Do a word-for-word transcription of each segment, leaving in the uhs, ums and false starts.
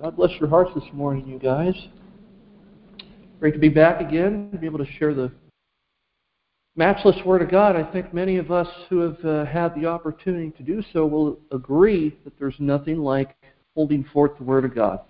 God bless your hearts this morning, you guys. Great to be back again, to be able to share the matchless Word of God. I think many of us who have uh, had the opportunity to do so will agree that there's nothing like holding forth the Word of God.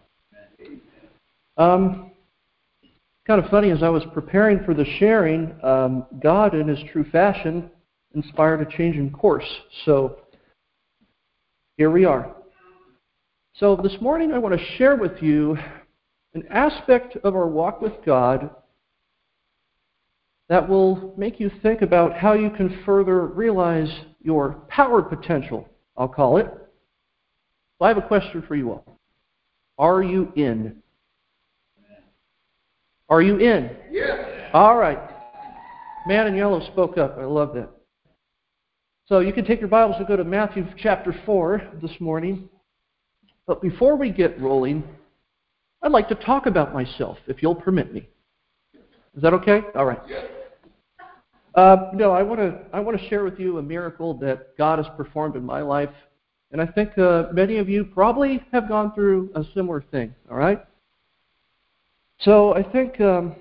Um, kind of funny, as I was preparing for the sharing, um, God, in His true fashion, inspired a change in course. So here we are. So this morning I want to share with you an aspect of our walk with God that will make you think about how you can further realize your power potential, I'll call it. So I have a question for you all. Are you in? Are you in? Yes. All right. Man in yellow spoke up. I love that. So you can take your Bibles and go to Matthew chapter four this morning. But before we get rolling, I'd like to talk about myself, if you'll permit me. Is that okay? All right. Uh, no, I want to I want to share with you a miracle that God has performed in my life, and I think uh, many of you probably have gone through a similar thing. All right. So I think um,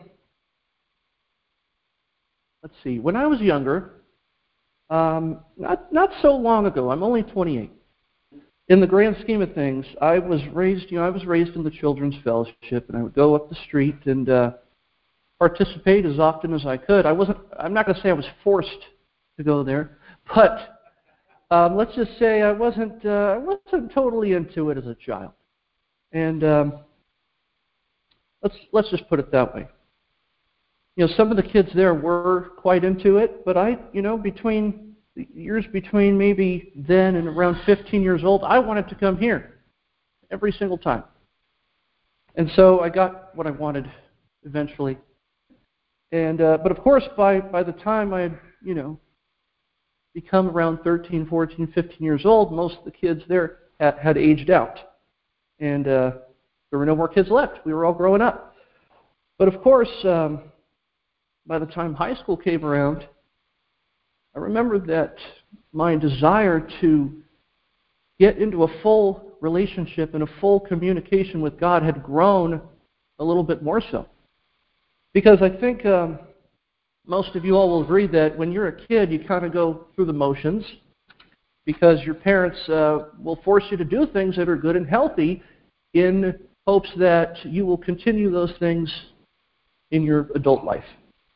let's see. When I was younger, um, not not so long ago, I'm only twenty-eight. In the grand scheme of things, I was raised, you know, I was raised in the Children's Fellowship, and I would go up the street and uh, participate as often as I could. I wasn't, I'm not going to say I was forced to go there, but um, let's just say I wasn't, uh, I wasn't totally into it as a child. And um, let's let's just put it that way. You know, some of the kids there were quite into it, but I, you know, between the years between maybe then and around fifteen years old, I wanted to come here every single time. And so I got what I wanted eventually. And uh, but of course, by, by the time I had, you know, become around thirteen, fourteen, fifteen years old, most of the kids there had, had aged out. And uh, there were no more kids left. We were all growing up. But of course, um, by the time high school came around, I remember that my desire to get into a full relationship and a full communication with God had grown a little bit more so. Because I think um, most of you all will agree that when you're a kid, you kind of go through the motions because your parents uh, will force you to do things that are good and healthy in hopes that you will continue those things in your adult life.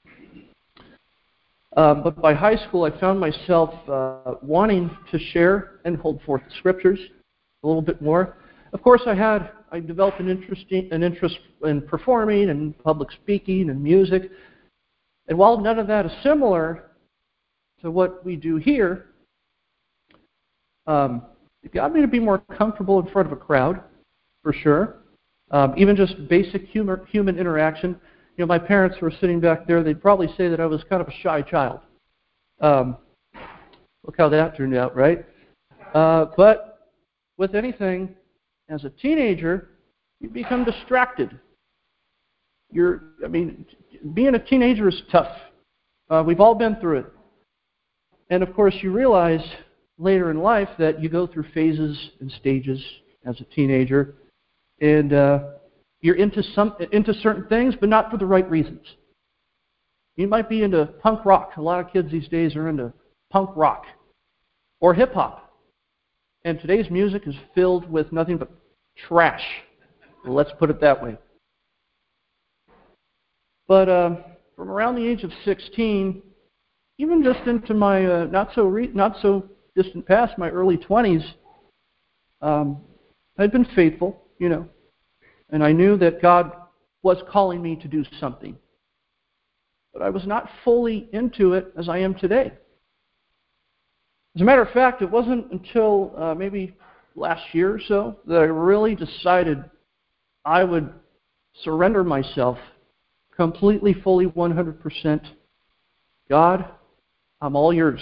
Uh, but by high school, I found myself uh, wanting to share and hold forth the Scriptures a little bit more. Of course, I had I developed an interest in, an interest in performing and public speaking and music. And while none of that is similar to what we do here, um, it got me to be more comfortable in front of a crowd, for sure. Um, even just basic humor, human interaction. You know, my parents were sitting back there. They'd probably say that I was kind of a shy child. Um, look how that turned out, right? Uh, but with anything, as a teenager, you become distracted. You're, I mean, being a teenager is tough. Uh, we've all been through it. And of course, you realize later in life that you go through phases and stages as a teenager, and uh, you're into some into certain things, but not for the right reasons. You might be into punk rock. A lot of kids these days are into punk rock or hip hop. And today's music is filled with nothing but trash. Let's put it that way. But uh, from around the age of sixteen, even just into my uh, not so re- not so distant past, my early twenties, um, I'd been faithful, you know. And I knew that God was calling me to do something. But I was not fully into it as I am today. As a matter of fact, it wasn't until uh, maybe last year or so that I really decided I would surrender myself completely, fully, one hundred percent. God, I'm all yours.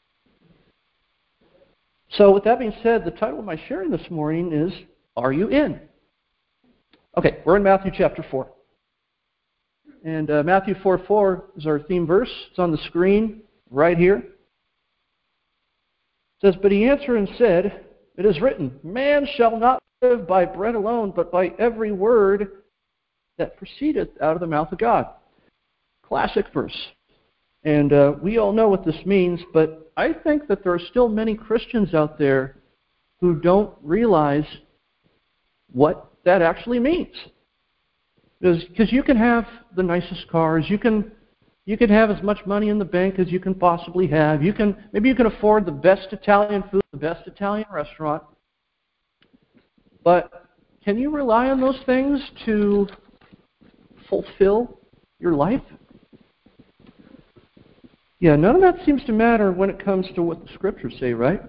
So with that being said, the title of my sharing this morning is, Are You In? Okay, we're in Matthew chapter four. And uh, Matthew four four is our theme verse. It's on the screen right here. It says, But he answered and said, It is written, man shall not live by bread alone, but by every word that proceedeth out of the mouth of God. Classic verse. And uh, we all know what this means, but I think that there are still many Christians out there who don't realize what that actually means. Because you can have the nicest cars, you can you can have as much money in the bank as you can possibly have. You can maybe you can afford the best Italian food, the best Italian restaurant. But can you rely on those things to fulfill your life? Yeah, none of that seems to matter when it comes to what the Scriptures say, right?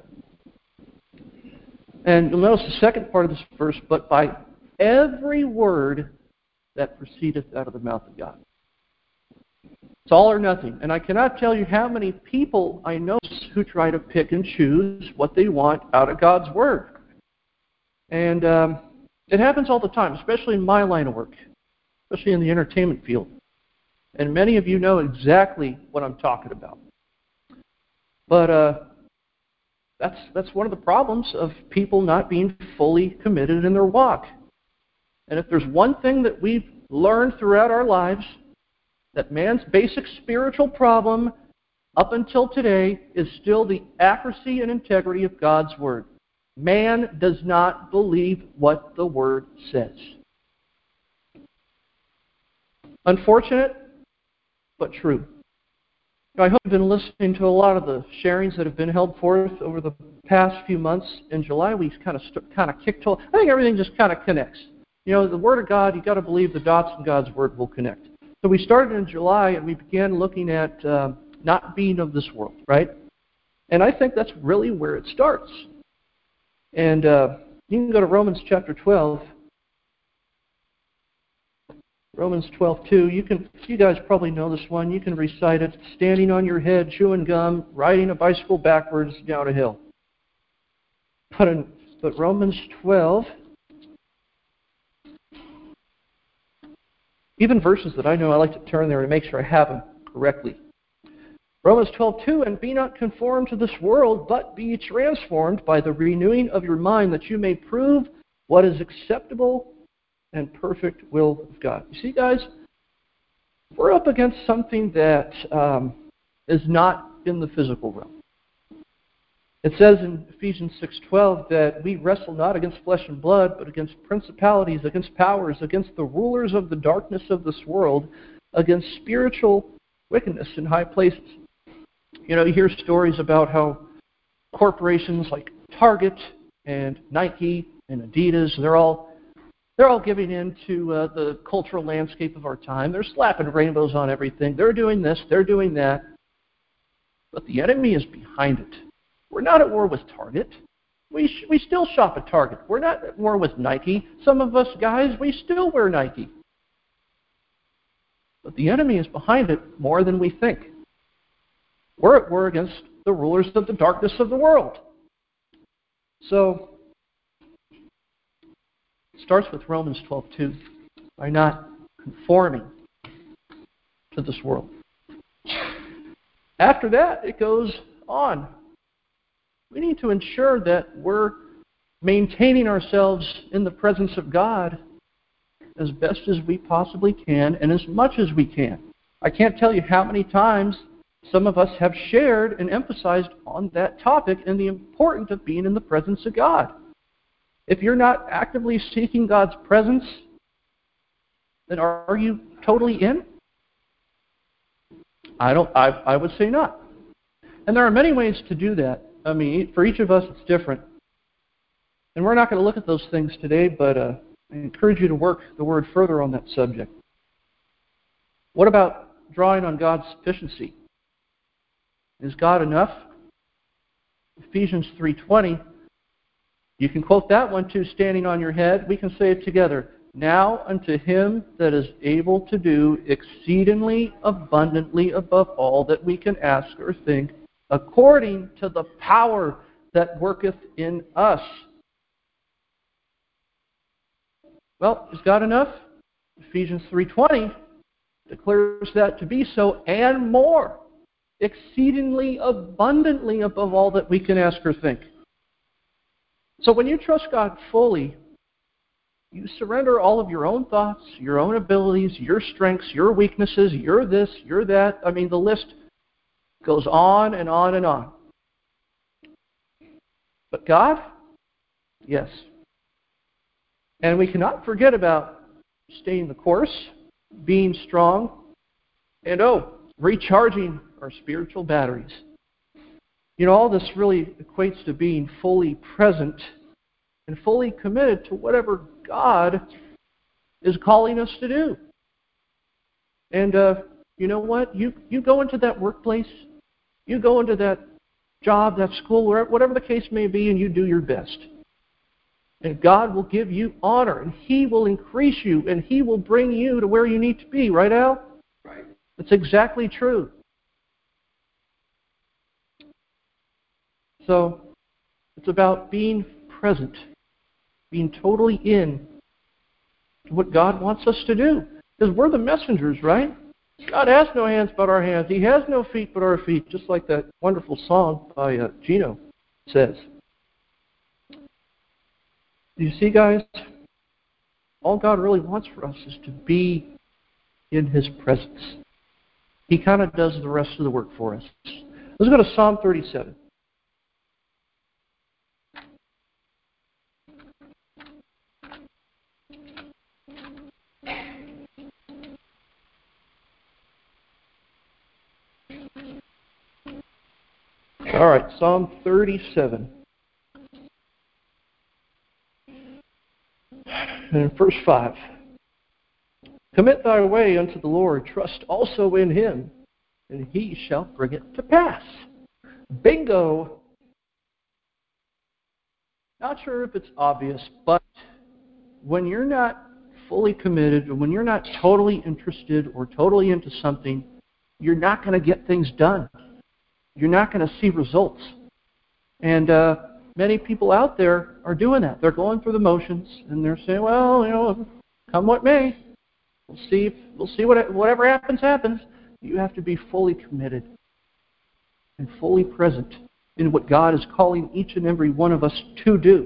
And you'll notice the second part of this verse, but by every word that proceedeth out of the mouth of God. It's all or nothing. And I cannot tell you how many people I know who try to pick and choose what they want out of God's Word. And um, it happens all the time, especially in my line of work, especially in the entertainment field. And many of you know exactly what I'm talking about. But uh, that's that's one of the problems of people not being fully committed in their walk. And if there's one thing that we've learned throughout our lives, that man's basic spiritual problem up until today is still the accuracy and integrity of God's Word. Man does not believe what the Word says. Unfortunate, but true. I hope you've been listening to a lot of the sharings that have been held forth over the past few months. In July, we kind of st- kind of kicked to. I think everything just kind of connects. You know, the Word of God, you've got to believe the dots in God's Word will connect. So we started in July, and we began looking at uh, not being of this world, right? And I think that's really where it starts. And uh, you can go to Romans chapter twelve. Romans twelve two. You can, you guys probably know this one. You can recite it. Standing on your head, chewing gum, riding a bicycle backwards down a hill. But, in, but Romans twelve, even verses that I know, I like to turn there to make sure I have them correctly. Romans twelve two, and be not conformed to this world, but be transformed by the renewing of your mind, that you may prove what is acceptable and perfect will of God. You see, guys, we're up against something that um, is not in the physical realm. It says in Ephesians six twelve that we wrestle not against flesh and blood, but against principalities, against powers, against the rulers of the darkness of this world, against spiritual wickedness in high places. You know, you hear stories about how corporations like Target and Nike and Adidas, they're all They're all giving in to uh, the cultural landscape of our time. They're slapping rainbows on everything. They're doing this. They're doing that. But the enemy is behind it. We're not at war with Target. We sh- we still shop at Target. We're not at war with Nike. Some of us guys, we still wear Nike. But the enemy is behind it more than we think. We're at war against the rulers of the darkness of the world. So it starts with Romans twelve two, by not conforming to this world. After that, it goes on. We need to ensure that we're maintaining ourselves in the presence of God as best as we possibly can and as much as we can. I can't tell you how many times some of us have shared and emphasized on that topic and the importance of being in the presence of God. If you're not actively seeking God's presence, then are you totally in? I don't. I, I would say not. And there are many ways to do that. I mean, for each of us, it's different. And we're not going to look at those things today, but uh, I encourage you to work the Word further on that subject. What about drawing on God's sufficiency? Is God enough? Ephesians three twenty. You can quote that one too, standing on your head. We can say it together. Now unto him that is able to do exceedingly abundantly above all that we can ask or think, according to the power that worketh in us. Well, is God enough? Ephesians three twenty declares that to be so and more, exceedingly abundantly above all that we can ask or think. So when you trust God fully, you surrender all of your own thoughts, your own abilities, your strengths, your weaknesses, you're this, you're that. I mean, the list goes on and on and on. But God, yes. And we cannot forget about staying the course, being strong, and oh, recharging our spiritual batteries. You know, all this really equates to being fully present and fully committed to whatever God is calling us to do. And uh, you know what? You, you go into that workplace, you go into that job, that school, whatever the case may be, and you do your best. And God will give you honor, and He will increase you, and He will bring you to where you need to be. Right, Al? Right. That's exactly true. So, it's about being present, being totally in to what God wants us to do. Because we're the messengers, right? God has no hands but our hands. He has no feet but our feet, just like that wonderful song by uh, Gino says. Do you see, guys? All God really wants for us is to be in His presence. He kind of does the rest of the work for us. Let's go to Psalm thirty-seven. All right, Psalm thirty-seven. And in verse five. Commit thy way unto the Lord, trust also in Him, and He shall bring it to pass. Bingo! Not sure if it's obvious, but when you're not fully committed, or when you're not totally interested or totally into something, you're not going to get things done. You're not going to see results. And uh, many people out there are doing that. They're going through the motions, and they're saying, well, you know, come what may. We'll see, if, we'll see what, whatever happens, happens. You have to be fully committed and fully present in what God is calling each and every one of us to do.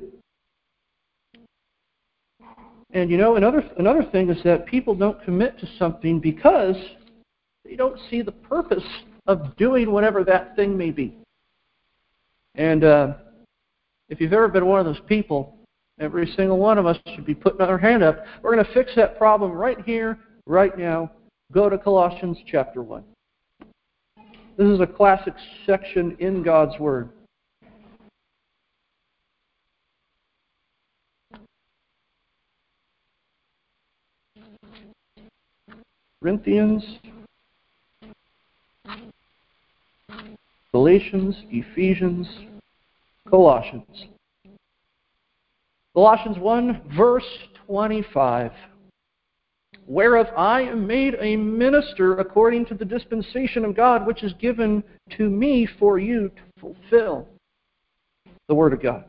And you know, another another thing is that people don't commit to something because they don't see the purpose of doing whatever that thing may be. And uh, if you've ever been one of those people, every single one of us should be putting our hand up. We're going to fix that problem right here, right now. Go to Colossians chapter one. This is a classic section in God's Word. Corinthians, Galatians, Ephesians, Colossians. Colossians one, verse twenty-five. Whereof I am made a minister according to the dispensation of God, which is given to me for you to fulfill the Word of God.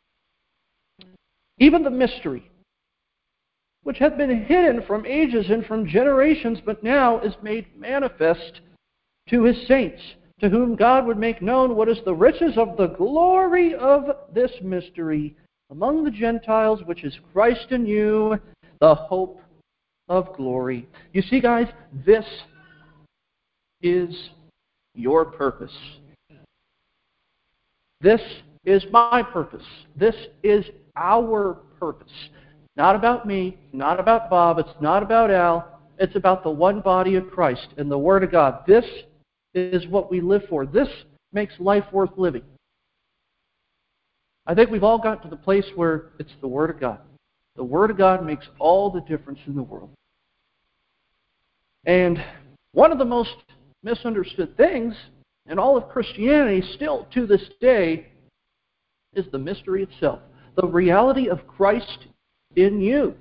Even the mystery, which hath been hidden from ages and from generations, but now is made manifest to His saints, to whom God would make known what is the riches of the glory of this mystery among the Gentiles, which is Christ in you, the hope of glory. You see, guys, this is your purpose. This is my purpose. This is our purpose. Not about me, not about Bob, it's not about Al. It's about the one body of Christ and the Word of God. This is what we live for. This makes life worth living. I think we've all got to the place where it's the Word of God. The Word of God makes all the difference in the world. And one of the most misunderstood things in all of Christianity, still to this day, is the mystery itself. The reality of Christ in you.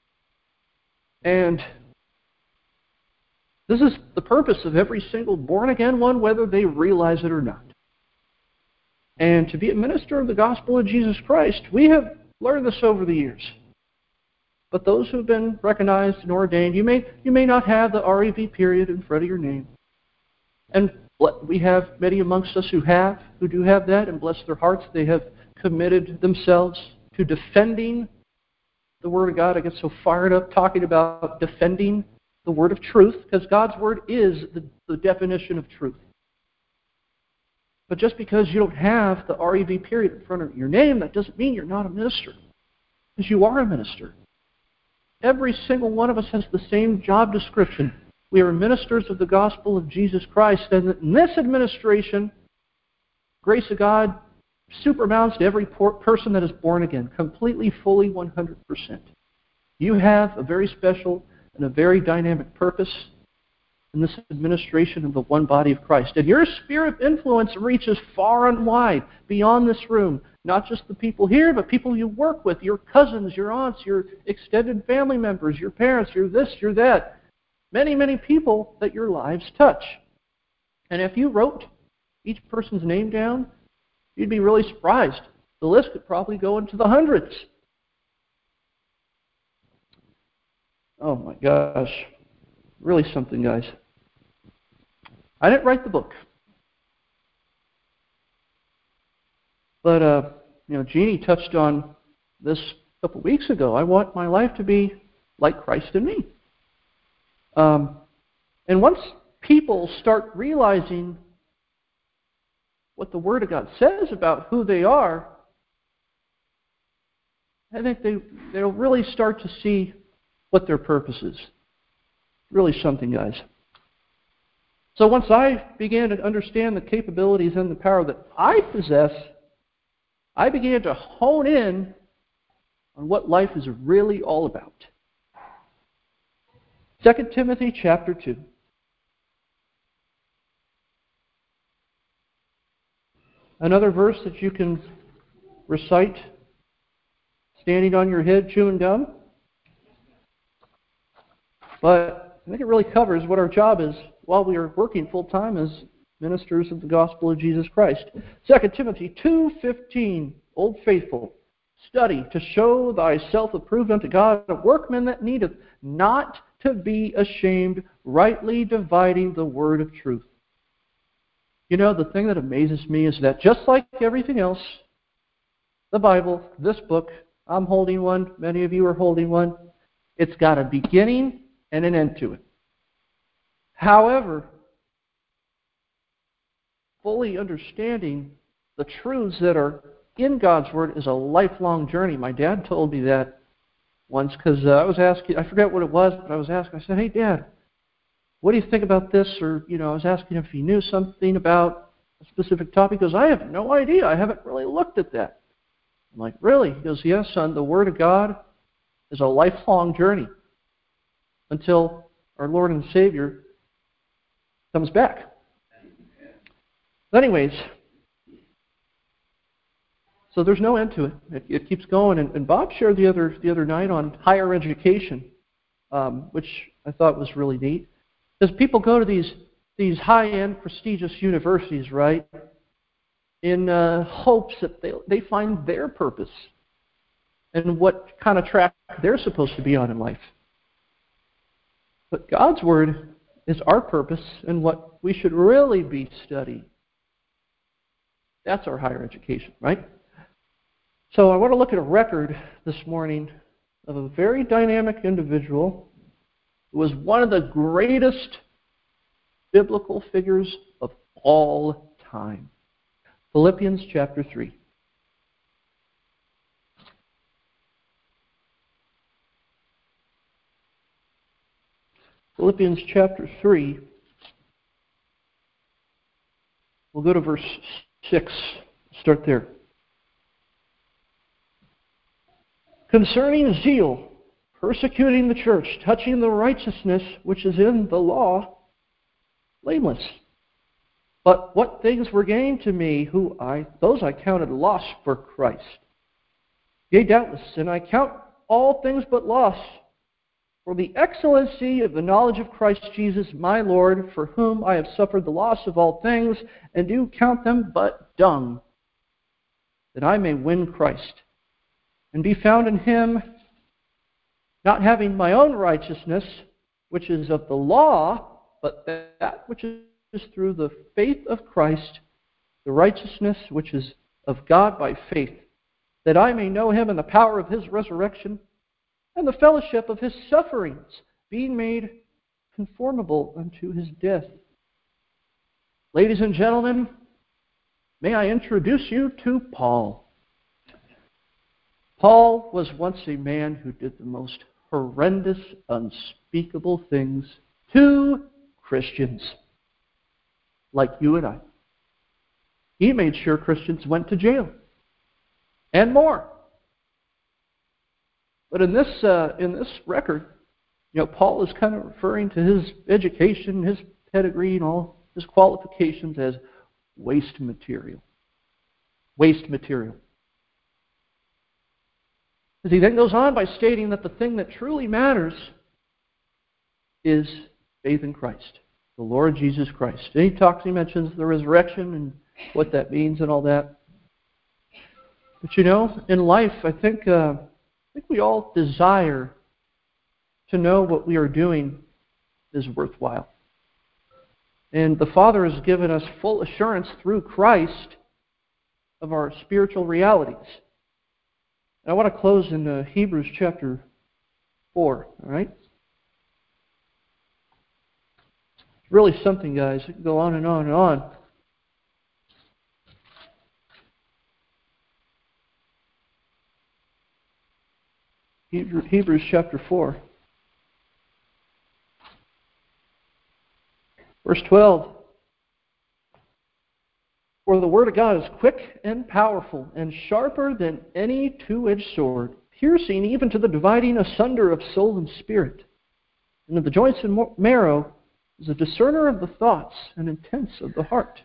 And this is the purpose of every single born-again one, whether they realize it or not. And to be a minister of the gospel of Jesus Christ, we have learned this over the years. But those who have been recognized and ordained, you may you may not have the R E V period in front of your name. And we have many amongst us who have, who do have that, and bless their hearts, they have committed themselves to defending the Word of God. I get so fired up talking about defending the Word of truth, because God's Word is the, the definition of truth. But just because you don't have the R E V period in front of your name, that doesn't mean you're not a minister. Because you are a minister. Every single one of us has the same job description. We are ministers of the gospel of Jesus Christ. And in this administration, grace of God supermounts to every person that is born again, completely, fully, one hundred percent. You have a very special and a very dynamic purpose in this administration of the one body of Christ. And your sphere of influence reaches far and wide beyond this room. Not just the people here, but people you work with, your cousins, your aunts, your extended family members, your parents, your this, your that. Many, many people that your lives touch. And if you wrote each person's name down, you'd be really surprised. The list could probably go into the hundreds. Oh my gosh. Really something, guys. I didn't write the book. But, uh, you know, Jeannie touched on this a couple weeks ago. I want my life to be like Christ in me. Um, and once people start realizing what the Word of God says about who they are, I think they, they'll really start to see what their purpose is. Really something, guys. So once I began to understand the capabilities and the power that I possess, I began to hone in on what life is really all about. Second Timothy chapter two. Another verse that you can recite standing on your head chewing gum. But I think it really covers what our job is while we are working full-time as ministers of the gospel of Jesus Christ. Second Timothy two fifteen, Old Faithful, study to show thyself approved unto God, a workman that needeth not to be ashamed, rightly dividing the word of truth. You know, the thing that amazes me is that just like everything else, the Bible, this book, I'm holding one, many of you are holding one, it's got a beginning and an end to it. However, fully understanding the truths that are in God's Word is a lifelong journey. My dad told me that once because uh, I was asking, I forget what it was, but I was asking, I said, hey, Dad, what do you think about this? Or, you know, I was asking if he knew something about a specific topic. He goes, I have no idea. I haven't really looked at that. I'm like, really? He goes, yes, son, the Word of God is a lifelong journey until our Lord and Savior comes back. But anyways, so there's no end to it. It, it keeps going. And, and Bob shared the other the other night on higher education, um, which I thought was really neat. Because people go to these these high-end, prestigious universities, right, in uh, hopes that they they find their purpose and what kind of track they're supposed to be on in life. But God's Word is our purpose and what we should really be studying. That's our higher education, right? So I want to look at a record this morning of a very dynamic individual who was one of the greatest biblical figures of all time. Philippians chapter three. Philippians chapter three. We'll go to verse six. Start there. Concerning zeal, persecuting the church, touching the righteousness which is in the law, blameless. But what things were gained to me, who I those I counted loss for Christ. Yea, doubtless, and I count all things but loss, for the excellency of the knowledge of Christ Jesus my Lord, for whom I have suffered the loss of all things, and do count them but dung, that I may win Christ, and be found in Him, not having my own righteousness, which is of the law, but that which is through the faith of Christ, the righteousness which is of God by faith, that I may know him and the power of his resurrection and the fellowship of his sufferings, being made conformable unto his death. Ladies and gentlemen, may I introduce you to Paul. Paul was once a man who did the most horrendous, unspeakable things to Christians, like you and I. He made sure Christians went to jail, and more. But in this uh, in this record, you know, Paul is kind of referring to his education, his pedigree, and all his qualifications as waste material. Waste material. As he then goes on by stating that the thing that truly matters is faith in Christ, the Lord Jesus Christ. And he talks, he mentions the resurrection and what that means and all that. But you know, in life, I think uh, I think we all desire to know what we are doing is worthwhile. And the Father has given us full assurance through Christ of our spiritual realities. And I want to close in uh, Hebrews chapter four, all right? It's really something, guys. It can go on and on and on. Hebrews chapter four. Verse twelve. For the word of God is quick and powerful and sharper than any two-edged sword, piercing even to the dividing asunder of soul and spirit, and of the joints and marrow, is a discerner of the thoughts and intents of the heart.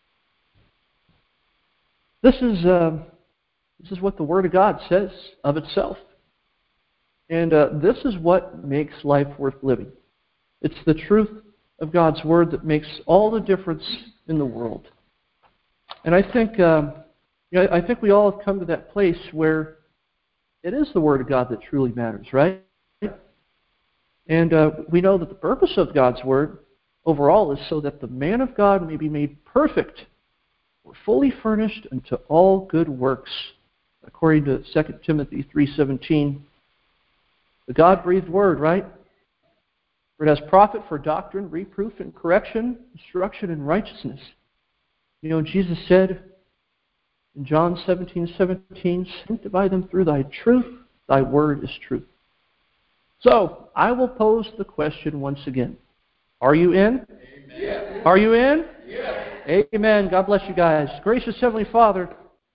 This is uh, this is what the word of God says of itself. And uh, this is what makes life worth living. It's the truth of God's Word that makes all the difference in the world. And I think, um, you know, I think we all have come to that place where it is the Word of God that truly matters, right? And uh, we know that the purpose of God's Word overall is so that the man of God may be made perfect, or fully furnished unto all good works, according to Second Timothy three seventeen. The God-breathed Word, right? For it has profit for doctrine, reproof, and correction, instruction in righteousness. You know, Jesus said in John seventeen seventeen, sanctify them through thy truth, thy word is truth. So, I will pose the question once again. Are you in? Amen. Are you in? Yes. Amen. God bless you guys. Gracious Heavenly Father,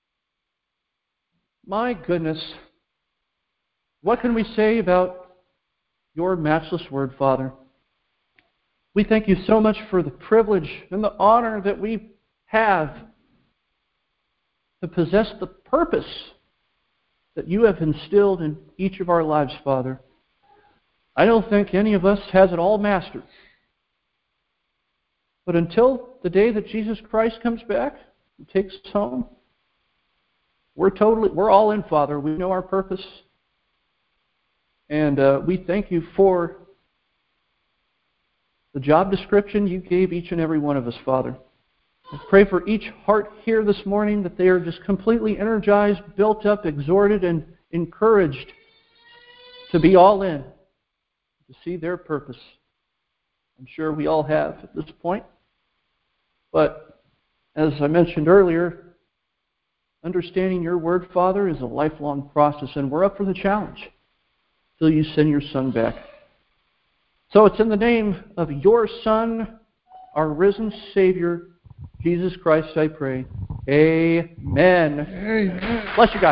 my goodness, what can we say about your matchless word, Father? We thank you so much for the privilege and the honor that we have to possess the purpose that you have instilled in each of our lives, Father. I don't think any of us has it all mastered. But until the day that Jesus Christ comes back and takes us home, we're totally, we're all in, Father. We know our purpose. And uh, we thank you for the job description you gave each and every one of us, Father. I pray for each heart here this morning that they are just completely energized, built up, exhorted, and encouraged to be all in, to see their purpose. I'm sure we all have at this point. But as I mentioned earlier, understanding your word, Father, is a lifelong process, and we're up for the challenge till you send your Son back. So it's in the name of your Son, our risen Savior, Jesus Christ, I pray. Amen. Amen. Bless you guys.